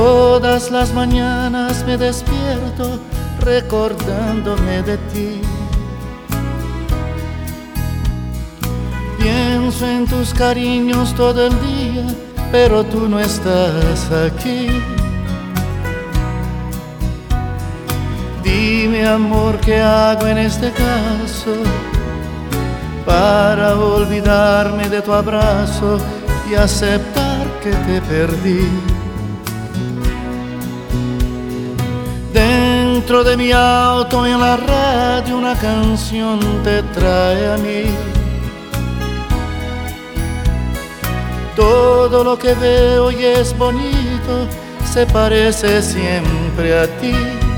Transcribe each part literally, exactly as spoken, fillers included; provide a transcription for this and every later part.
Todas las mañanas me despierto recordándome de ti. Pienso en tus cariños todo el día, pero tú no estás aquí. Dime, amor, ¿qué hago en este caso para olvidarme de tu abrazo y aceptar que te perdí? Dentro de mi auto en la radio una canción te trae a mí. Todo lo que veo y es bonito se parece siempre a ti.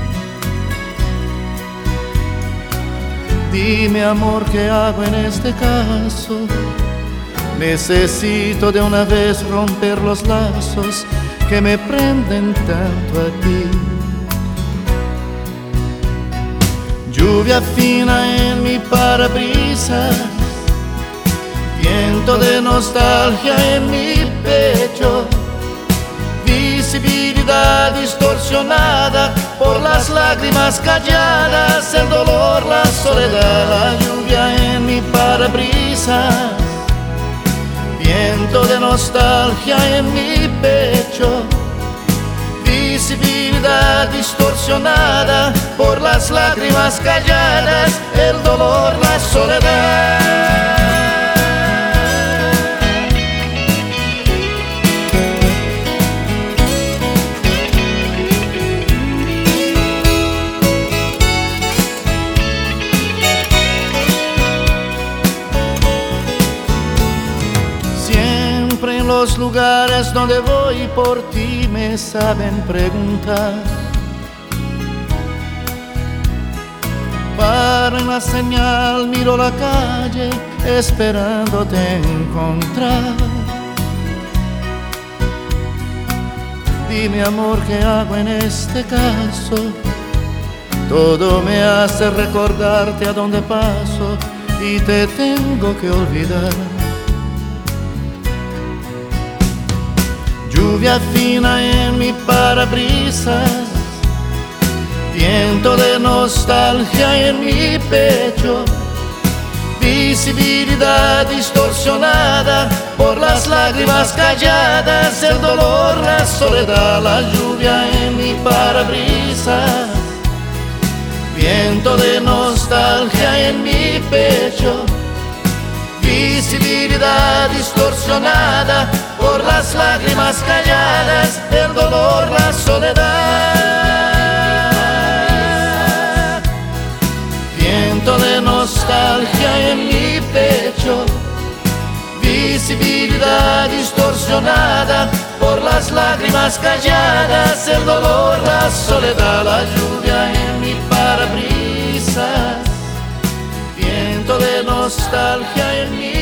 Dime, amor, ¿qué hago en este caso? Necesito de una vez romper los lazos que me prenden tanto a ti. Lluvia fina en mi parabrisas, viento de nostalgia en mi pecho, visibilidad distorsionada por las lágrimas calladas, el dolor, la soledad, la lluvia en mi parabrisas, viento de nostalgia en mi pecho, visibilidad distorsionada por las lágrimas calladas, el dolor, la soledad. Siempre en los lugares donde voy por ti me saben preguntar. Paro en la señal, miro la calle esperándote encontrar. Dime, amor, ¿qué hago en este caso? Todo me hace recordarte a dónde paso y te tengo que olvidar. Lluvia fina en mi parabrisas, viento de nostalgia en mi pecho, visibilidad distorsionada por las lágrimas calladas, el dolor, la soledad, la lluvia en mi parabrisas, viento de nostalgia en mi pecho, visibilidad distorsionada por las lágrimas calladas, el dolor, la soledad. Viento de nostalgia en mi pecho, visibilidad distorsionada por las lágrimas calladas, el dolor, la soledad, la lluvia en mi parabrisas, viento de nostalgia en mi